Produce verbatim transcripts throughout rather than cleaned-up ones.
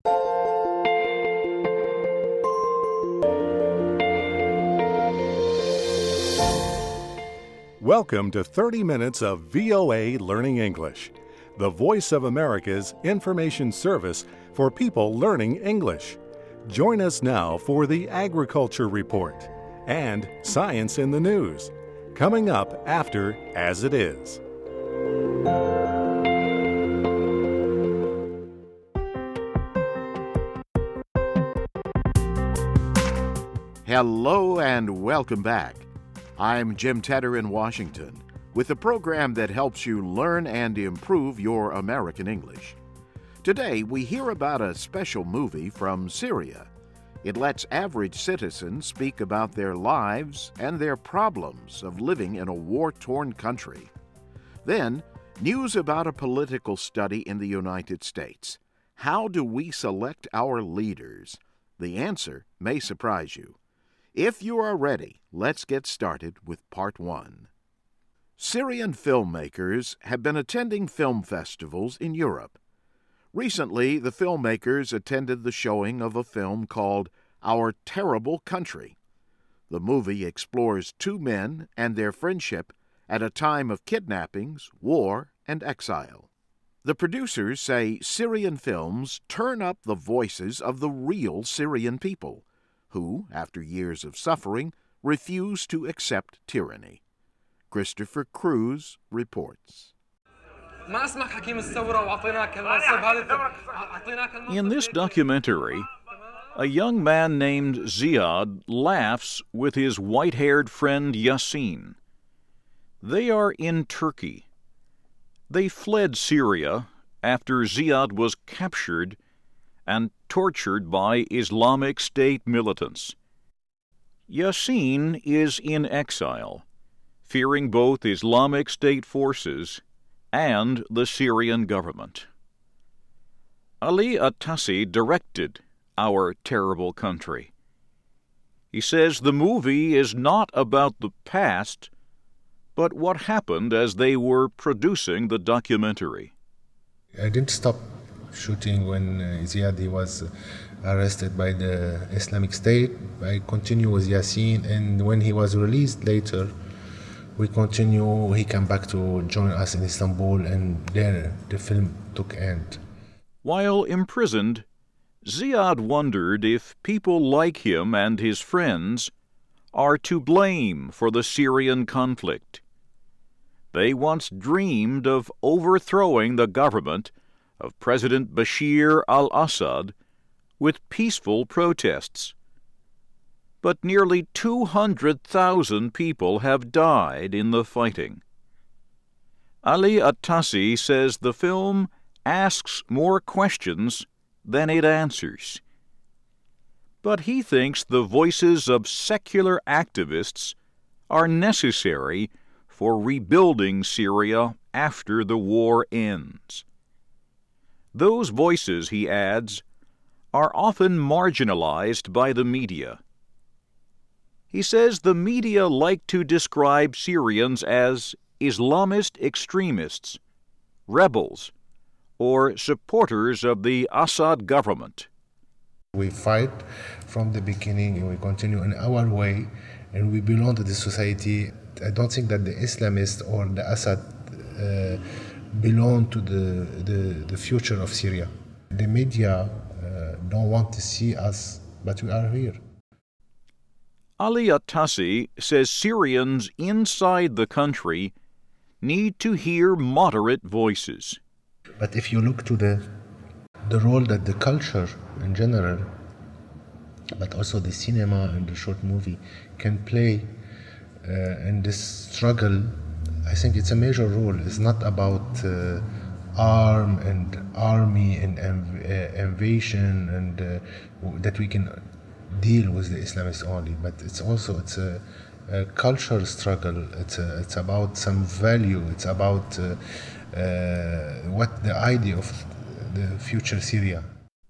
Welcome to thirty minutes of V O A Learning English, the Voice of America's information service for people learning English. Join us now for the Agriculture Report and Science in the News, coming up after As It Is. Hello and welcome back. I'm Jim Tedder in Washington with a program that helps you learn and improve your American English. Today, we hear about a special movie from Syria. It lets average citizens speak about their lives and their problems of living in a war-torn country. Then, news about a political study in the United States. How do we select our leaders? The answer may surprise you. If you are ready, let's get started with part one. Syrian filmmakers have been attending film festivals in Europe. Recently, the filmmakers attended the showing of a film called Our Terrible Country. The movie explores two men and their friendship at a time of kidnappings, war, and exile. The producers say Syrian films turn up the voices of the real Syrian people, who, after years of suffering, refuse to accept tyranny. Christopher Cruz reports. In this documentary, a young man named Ziad laughs with his white-haired friend Yasin. They are in Turkey. They fled Syria after Ziad was captured and tortured by Islamic State militants. Yasin is in exile, fearing both Islamic State forces and the Syrian government. Ali Atassi directed Our Terrible Country. He says the movie is not about the past, but what happened as they were producing the documentary. I didn't stop shooting when uh, Ziad he was arrested by the Islamic State. I continued with Yasin, and when he was released later, we continue. He came back to join us in Istanbul, and there the film took end. While imprisoned, Ziad wondered if people like him and his friends are to blame for the Syrian conflict. They once dreamed of overthrowing the government of President Bashir al-Assad with peaceful protests. But nearly two hundred thousand people have died in the fighting. Ali Atassi says the film asks more questions than it answers. But he thinks the voices of secular activists are necessary for rebuilding Syria after the war ends. Those voices, he adds, are often marginalized by the media. He says the media like to describe Syrians as Islamist extremists, rebels, or supporters of the Assad government. We fight from the beginning and we continue in our way, and we belong to this society. I don't think that the Islamists or the Assad uh, belong to the, the, the future of Syria. The media uh, don't want to see us, but we are here. Ali Atassi says Syrians inside the country need to hear moderate voices. But if you look to the the role that the culture in general, but also the cinema and the short movie can play uh, in this struggle, I think it's a major role. It's not about uh, arm and army and inv- uh, invasion and uh, that we can deal with the Islamists only, but it's also it's a, a cultural struggle. It's a, it's about some value. It's about uh, uh, what the idea of the future Syria.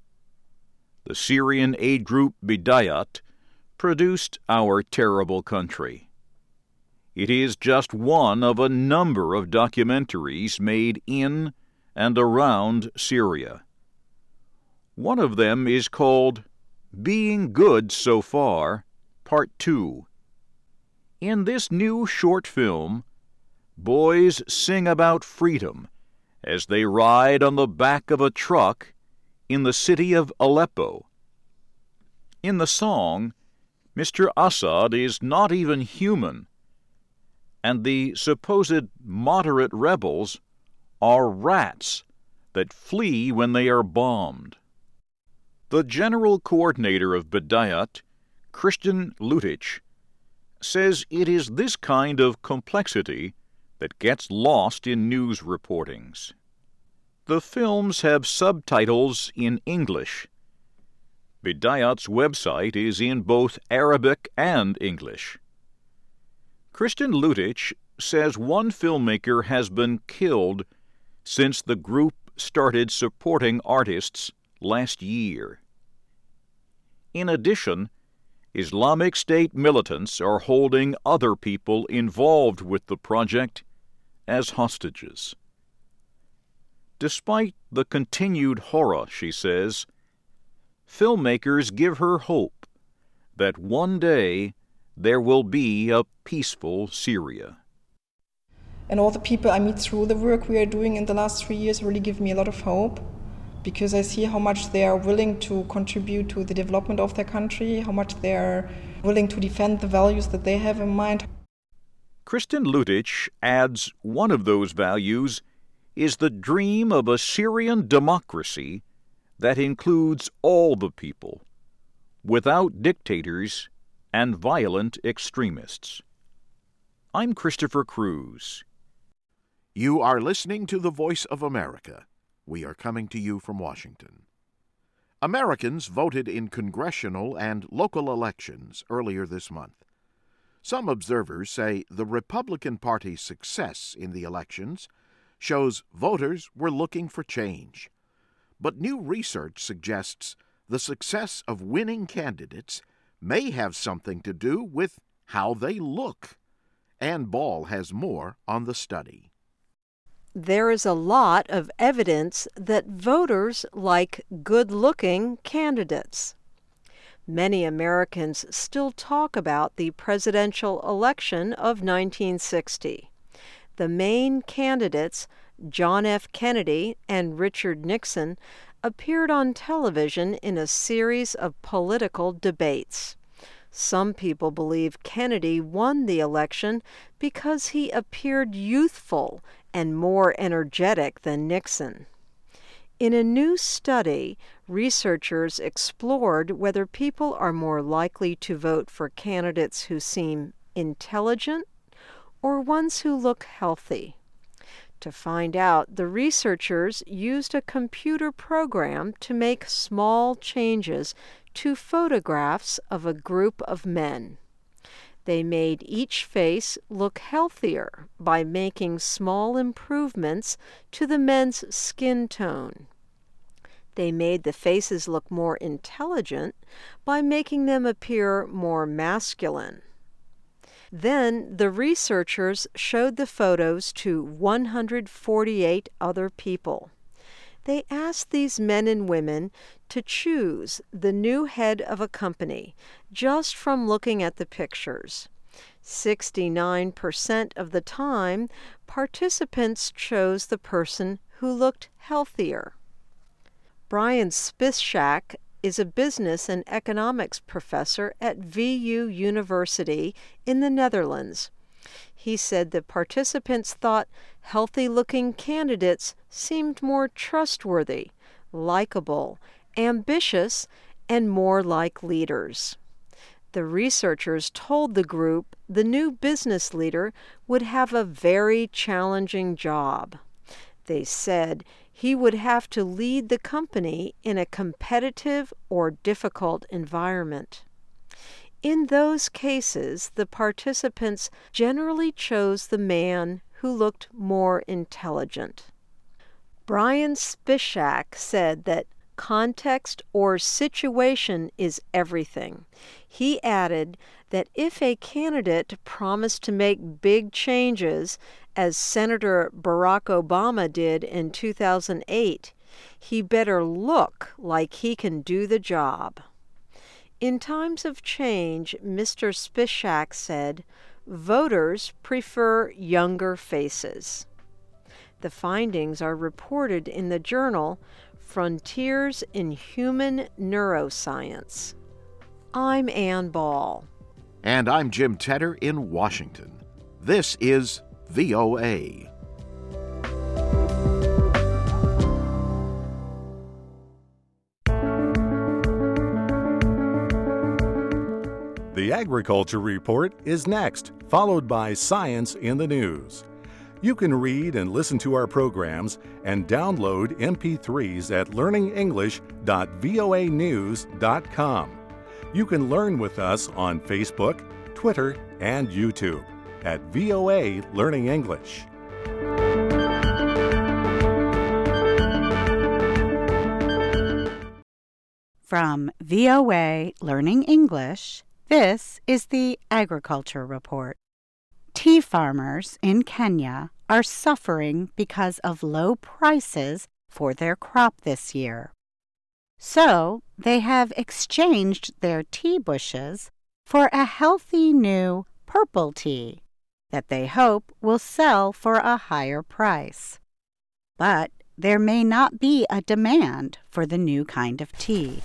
The Syrian aid group Bidayat produced Our Terrible Country. It is just one of a number of documentaries made in and around Syria. One of them is called Being Good So Far, Part two. In this new short film, boys sing about freedom as they ride on the back of a truck in the city of Aleppo. In the song, Mister Assad is not even human, and the supposed moderate rebels are rats that flee when they are bombed. The general coordinator of Bidayat, Christian Lutich, says it is this kind of complexity that gets lost in news reportings. The films have subtitles in English. Bidayat's website is in both Arabic and English. Christian Lutich says one filmmaker has been killed since the group started supporting artists last year. In addition, Islamic State militants are holding other people involved with the project as hostages. Despite the continued horror, she says, filmmakers give her hope that one day there will be a peaceful Syria. And all the people I meet through the work we are doing in the last three years really give me a lot of hope, because I see how much they are willing to contribute to the development of their country, how much they are willing to defend the values that they have in mind. Christian Lutich adds one of those values is the dream of a Syrian democracy that includes all the people, without dictators and violent extremists. I'm Christopher Cruz. You are listening to the Voice of America. We are coming to you from Washington. Americans voted in congressional and local elections earlier this month. Some observers say the Republican Party's success in the elections shows voters were looking for change. But new research suggests the success of winning candidates may have something to do with how they look. Ann Ball has more on the study. There is a lot of evidence that voters like good-looking candidates. Many Americans still talk about the presidential election of nineteen sixty. The main candidates, John F. Kennedy and Richard Nixon, appeared on television in a series of political debates. Some people believe Kennedy won the election because he appeared youthful and more energetic than Nixon. In a new study, researchers explored whether people are more likely to vote for candidates who seem intelligent or ones who look healthy. To find out, the researchers used a computer program to make small changes to photographs of a group of men. They made each face look healthier by making small improvements to the men's skin tone. They made the faces look more intelligent by making them appear more masculine. Then the researchers showed the photos to one hundred forty-eight other people. They asked these men and women to choose the new head of a company just from looking at the pictures. sixty-nine percent of the time, participants chose the person who looked healthier. Brian Spischak is a business and economics professor at V U University in the Netherlands. He said the participants thought healthy-looking candidates seemed more trustworthy, likable, ambitious, and more like leaders. The researchers told the group the new business leader would have a very challenging job. They said he would have to lead the company in a competitive or difficult environment. In those cases, the participants generally chose the man who looked more intelligent. Brian Spischak said that context or situation is everything. He added that if a candidate promised to make big changes, as Senator Barack Obama did in two thousand eight, He better look like he can do the job. In times of change, Mister Spisak said, voters prefer younger faces. The findings are reported in the journal Frontiers in Human Neuroscience. I'm Ann Ball. And I'm Jim Tedder in Washington. This is V O A. The Agriculture Report is next, followed by Science in the News. You can read and listen to our programs and download M P threes at learning english dot voa news dot com. You can learn with us on Facebook, Twitter, and YouTube at V O A Learning English. From V O A Learning English, this is the Agriculture Report. Tea farmers in Kenya are suffering because of low prices for their crop this year. So they have exchanged their tea bushes for a healthy new purple tea that they hope will sell for a higher price. But there may not be a demand for the new kind of tea.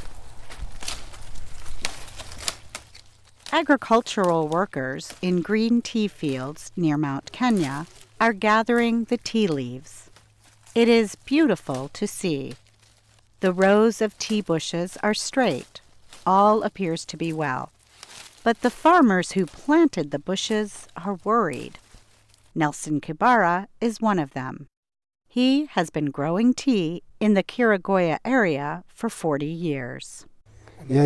Agricultural workers in green tea fields near Mount Kenya are gathering the tea leaves. It is beautiful to see. The rows of tea bushes are straight. All appears to be well. But the farmers who planted the bushes are worried. Nelson Kibara is one of them. He has been growing tea in the Kiragoya area for forty years. He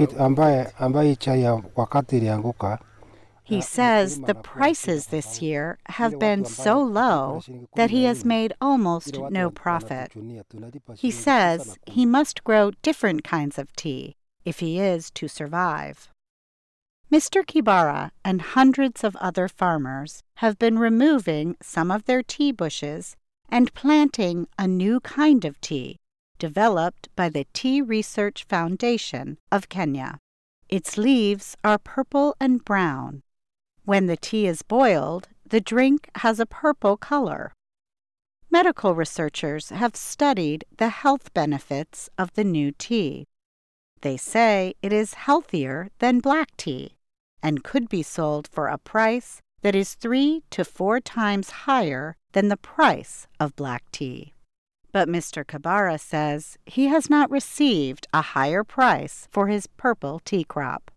says the prices this year have been so low that he has made almost no profit. He says he must grow different kinds of tea if he is to survive. Mister Kibara and hundreds of other farmers have been removing some of their tea bushes and planting a new kind of tea developed by the Tea Research Foundation of Kenya. Its leaves are purple and brown. When the tea is boiled, the drink has a purple color. Medical researchers have studied the health benefits of the new tea. They say it is healthier than black tea and could be sold for a price that is three to four times higher than the price of black tea. But Mister Kibara says he has not received a higher price for his purple tea crop.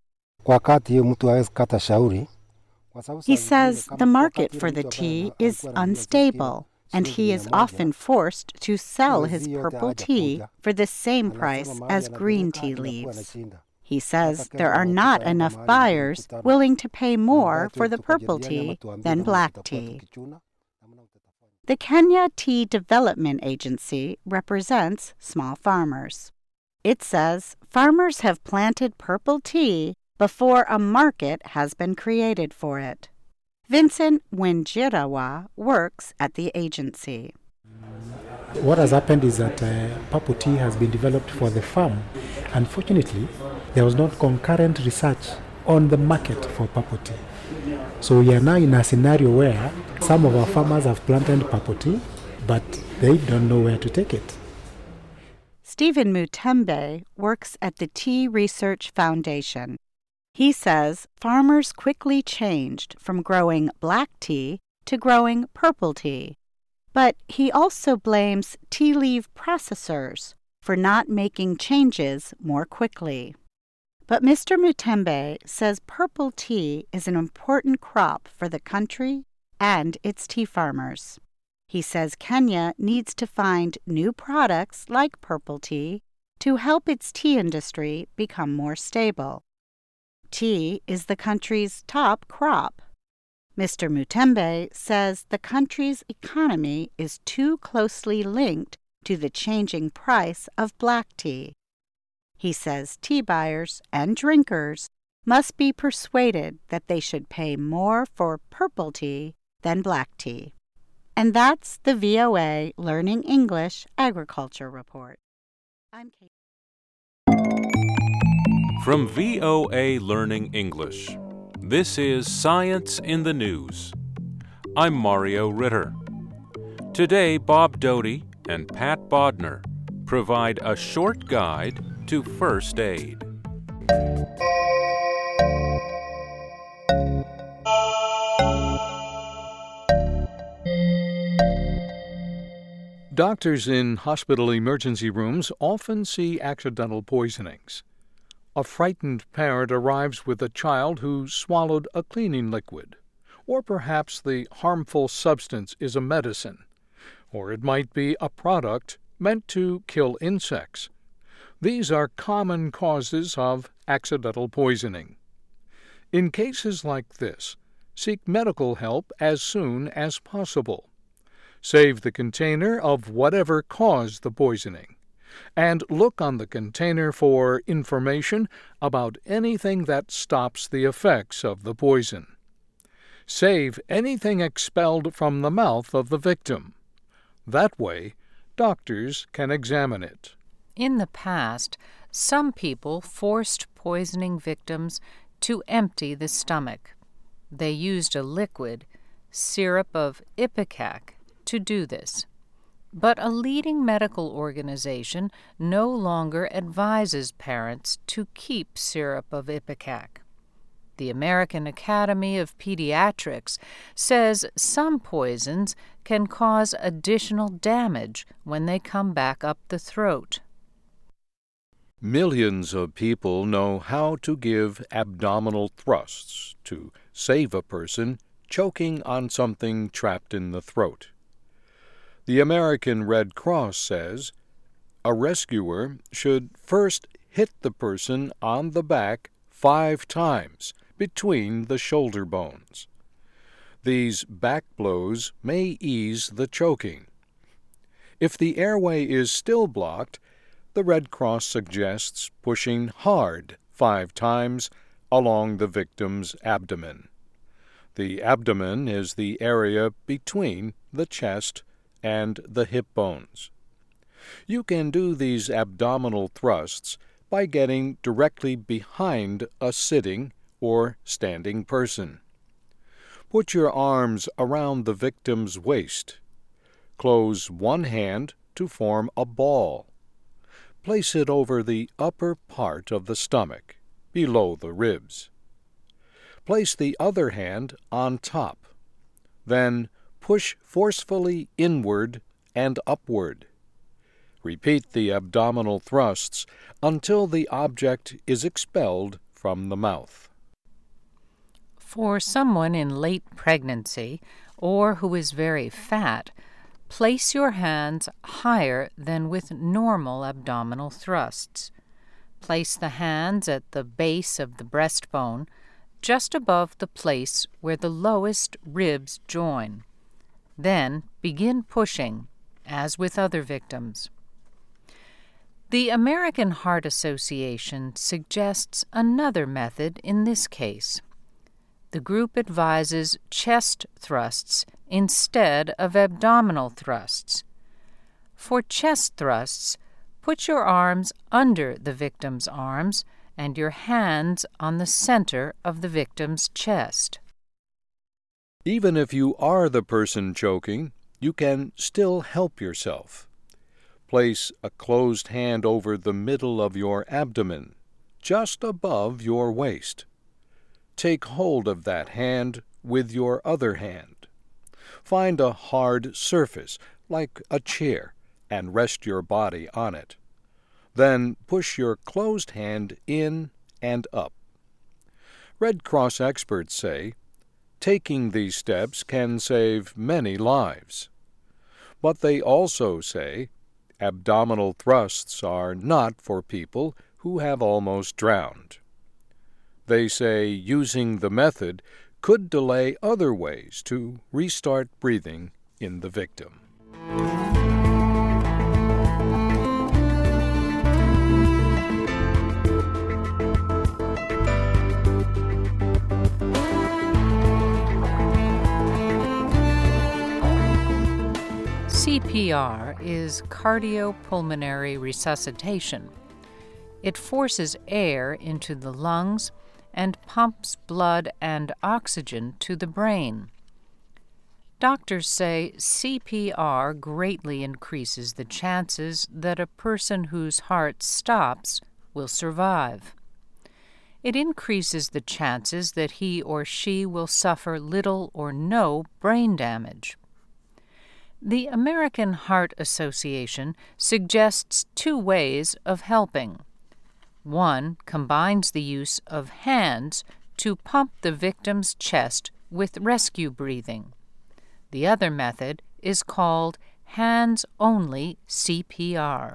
He says the market for the tea is unstable, and he is often forced to sell his purple tea for the same price as green tea leaves. He says there are not enough buyers willing to pay more for the purple tea than black tea. The Kenya Tea Development Agency represents small farmers. It says farmers have planted purple tea before a market has been created for it. Vincent Wenjirawa works at the agency. What has happened is that uh, purple tea has been developed for the farm. Unfortunately, there was not concurrent research on the market for purple tea. So we are now in a scenario where some of our farmers have planted purple tea, but they don't know where to take it. Stephen Mutembe works at the Tea Research Foundation. He says farmers quickly changed from growing black tea to growing purple tea. But he also blames tea leaf processors for not making changes more quickly. But Mister Mutembe says purple tea is an important crop for the country and its tea farmers. He says Kenya needs to find new products like purple tea to help its tea industry become more stable. Tea is the country's top crop. Mister Mutembe says the country's economy is too closely linked to the changing price of black tea. He says tea buyers and drinkers must be persuaded that they should pay more for purple tea than black tea. And that's the V O A Learning English Agriculture Report. I'm Kate. From V O A Learning English, this is Science in the News. I'm Mario Ritter. Today, Bob Doty and Pat Bodner provide a short guide to first aid. Doctors in hospital emergency rooms often see accidental poisonings. A frightened parent arrives with a child who swallowed a cleaning liquid, or perhaps the harmful substance is a medicine, or it might be a product meant to kill insects. These are common causes of accidental poisoning. In cases like this, seek medical help as soon as possible. Save the container of whatever caused the poisoning, and look on the container for information about anything that stops the effects of the poison. Save anything expelled from the mouth of the victim. That way, doctors can examine it. In the past, some people forced poisoning victims to empty the stomach. They used a liquid, syrup of ipecac, to do this. But a leading medical organization no longer advises parents to keep syrup of ipecac. The American Academy of Pediatrics says some poisons can cause additional damage when they come back up the throat. Millions of people know how to give abdominal thrusts to save a person choking on something trapped in the throat. The American Red Cross says a rescuer should first hit the person on the back five times between the shoulder bones. These back blows may ease the choking. If the airway is still blocked, the Red Cross suggests pushing hard five times along the victim's abdomen. The abdomen is the area between the chest and the hip bones. You can do these abdominal thrusts by getting directly behind a sitting or standing person. Put your arms around the victim's waist. Close one hand to form a ball. Place it over the upper part of the stomach, below the ribs. Place the other hand on top. Then push forcefully inward and upward. Repeat the abdominal thrusts until the object is expelled from the mouth. For someone in late pregnancy or who is very fat, place your hands higher than with normal abdominal thrusts. Place the hands at the base of the breastbone, just above the place where the lowest ribs join. Then begin pushing, as with other victims. The American Heart Association suggests another method in this case. The group advises chest thrusts instead of abdominal thrusts. For chest thrusts, put your arms under the victim's arms and your hands on the center of the victim's chest. Even if you are the person choking, you can still help yourself. Place a closed hand over the middle of your abdomen, just above your waist. Take hold of that hand with your other hand. Find a hard surface, like a chair, and rest your body on it. Then push your closed hand in and up. Red Cross experts say taking these steps can save many lives. But they also say abdominal thrusts are not for people who have almost drowned. They say using the method could delay other ways to restart breathing in the victim. P R is cardiopulmonary resuscitation. It forces air into the lungs and pumps blood and oxygen to the brain. Doctors say C P R greatly increases the chances that a person whose heart stops will survive. It increases the chances that he or she will suffer little or no brain damage. The American Heart Association suggests two ways of helping. One combines the use of hands to pump the victim's chest with rescue breathing. The other method is called hands-only C P R.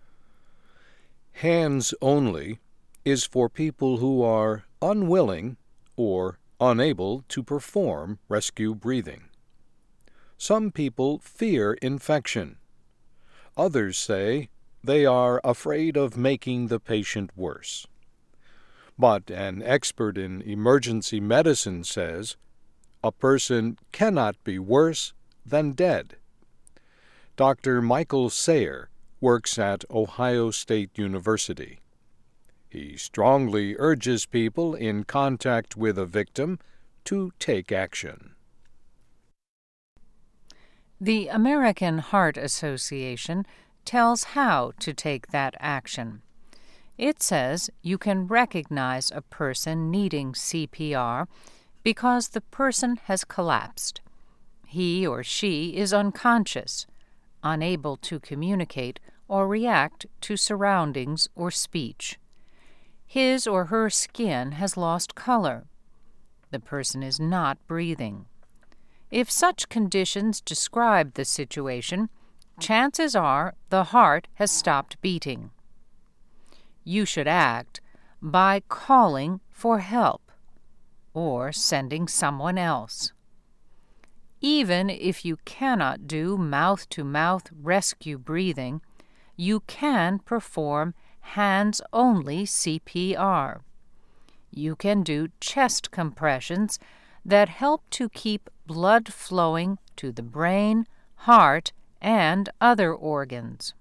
Hands-only is for people who are unwilling or unable to perform rescue breathing. Some people fear infection. Others say they are afraid of making the patient worse. But an expert in emergency medicine says a person cannot be worse than dead. Doctor Michael Sayer works at Ohio State University. He strongly urges people in contact with a victim to take action. The American Heart Association tells how to take that action. It says you can recognize a person needing C P R because the person has collapsed. He or she is unconscious, unable to communicate or react to surroundings or speech. His or her skin has lost color. The person is not breathing. If such conditions describe the situation, chances are the heart has stopped beating. You should act by calling for help or sending someone else. Even if you cannot do mouth-to-mouth rescue breathing, you can perform hands-only C P R. You can do chest compressions that help to keep blood flowing to the brain, heart, and other organs.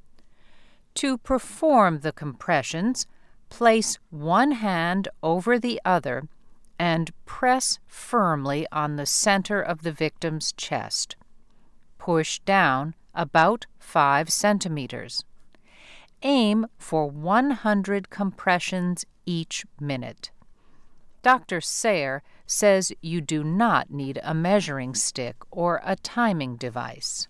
To perform the compressions, place one hand over the other and press firmly on the center of the victim's chest. Push down about five centimeters. Aim for one hundred compressions each minute. Doctor Sayer says you do not need a measuring stick or a timing device.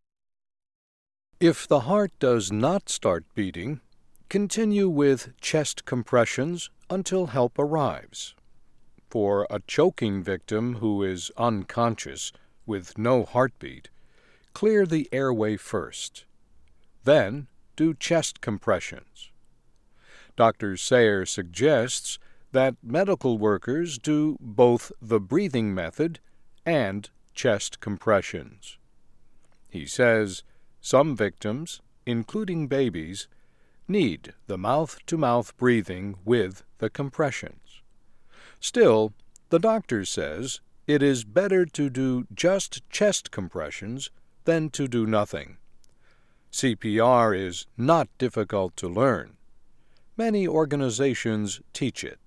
If the heart does not start beating, continue with chest compressions until help arrives. For a choking victim who is unconscious with no heartbeat, clear the airway first. Then do chest compressions. Doctor Sayer suggests that medical workers do both the breathing method and chest compressions. He says some victims, including babies, need the mouth-to-mouth breathing with the compressions. Still, the doctor says it is better to do just chest compressions than to do nothing. C P R is not difficult to learn. Many organizations teach it.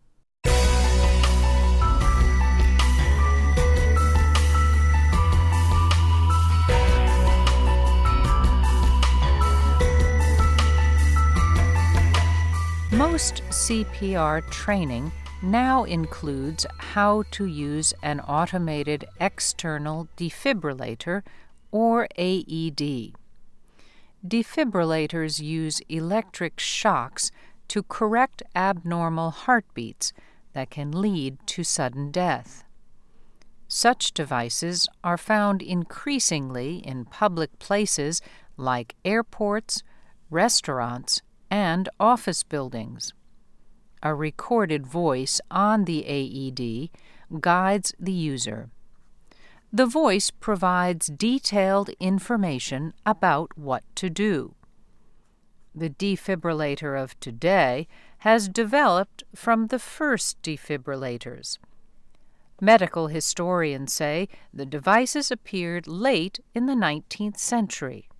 Most C P R training now includes how to use an automated external defibrillator, or A E D. Defibrillators use electric shocks to correct abnormal heartbeats that can lead to sudden death. Such devices are found increasingly in public places like airports, restaurants, and office buildings. A recorded voice on the A E D guides the user. The voice provides detailed information about what to do. The defibrillator of today has developed from the first defibrillators. Medical historians say the devices appeared late in the nineteenth century.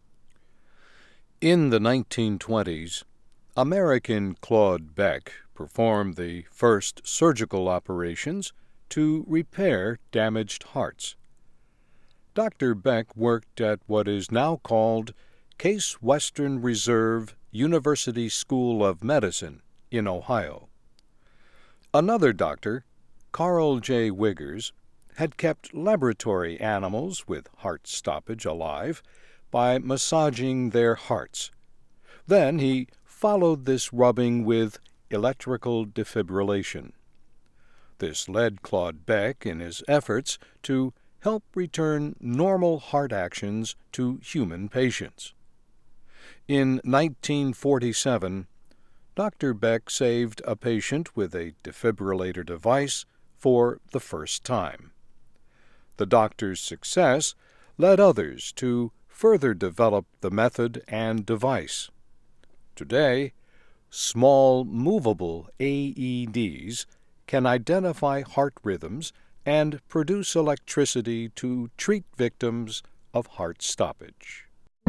In the nineteen twenties, American Claude Beck performed the first surgical operations to repair damaged hearts. Doctor Beck worked at what is now called Case Western Reserve University School of Medicine in Ohio. Another doctor, Carl J. Wiggers, had kept laboratory animals with heart stoppage alive by massaging their hearts. Then he followed this rubbing with electrical defibrillation. This led Claude Beck in his efforts to help return normal heart actions to human patients. In nineteen forty-seven, Doctor Beck saved a patient with a defibrillator device for the first time. The doctor's success led others to further develop the method and device. Today, small movable A E Ds can identify heart rhythms and produce electricity to treat victims of heart stoppage.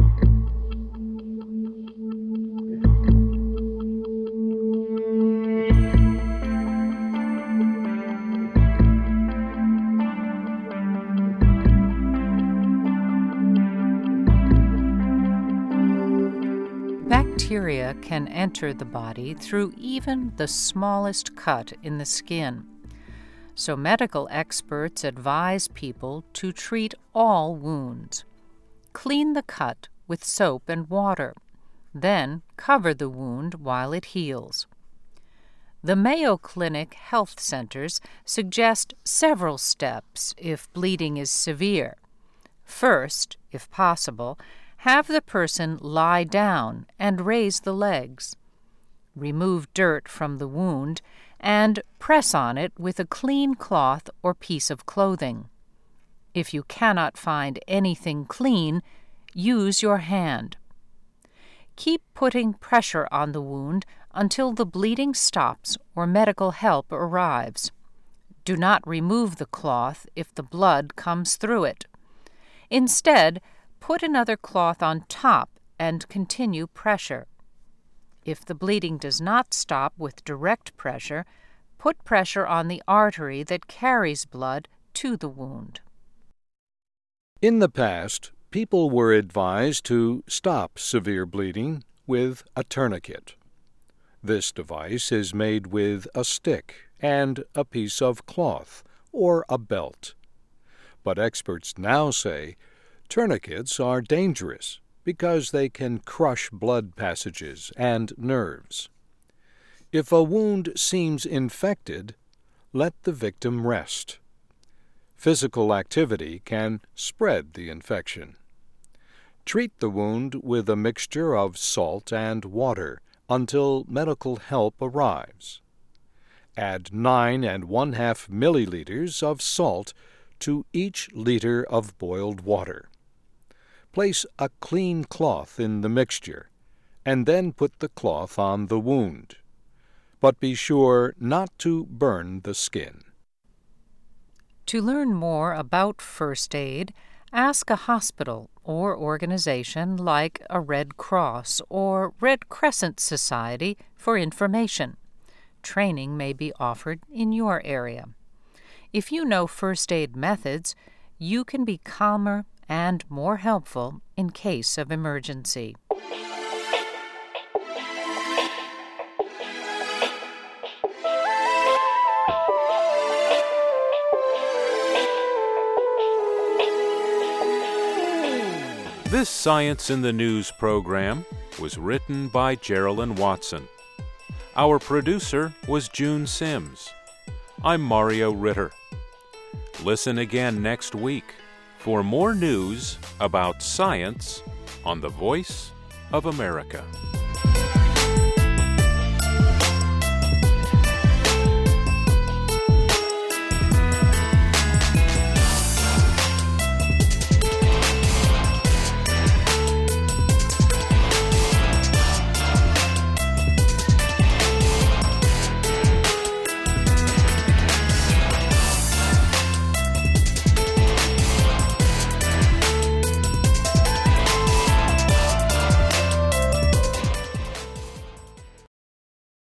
Bacteria can enter the body through even the smallest cut in the skin. So medical experts advise people to treat all wounds. Clean the cut with soap and water, then cover the wound while it heals. The Mayo Clinic health centers suggest several steps if bleeding is severe. First, if possible, have the person lie down and raise the legs. Remove dirt from the wound and press on it with a clean cloth or piece of clothing. If you cannot find anything clean, use your hand. Keep putting pressure on the wound until the bleeding stops or medical help arrives. Do not remove the cloth if the blood comes through it. Instead, put another cloth on top and continue pressure. If the bleeding does not stop with direct pressure, put pressure on the artery that carries blood to the wound. In the past, people were advised to stop severe bleeding with a tourniquet. This device is made with a stick and a piece of cloth or a belt. But experts now say tourniquets are dangerous because they can crush blood passages and nerves. If a wound seems infected, let the victim rest. Physical activity can spread the infection. Treat the wound with a mixture of salt and water until medical help arrives. Add nine and one-half milliliters of salt to each liter of boiled water. Place a clean cloth in the mixture, and then put the cloth on the wound. But be sure not to burn the skin. To learn more about first aid, ask a hospital or organization like a Red Cross or Red Crescent Society for information. Training may be offered in your area. If you know first aid methods, you can be calmer and more helpful in case of emergency. This Science in the News program was written by Geraldine Watson. Our producer was June Sims. I'm Mario Ritter. Listen again next week for more news about science on the Voice of America.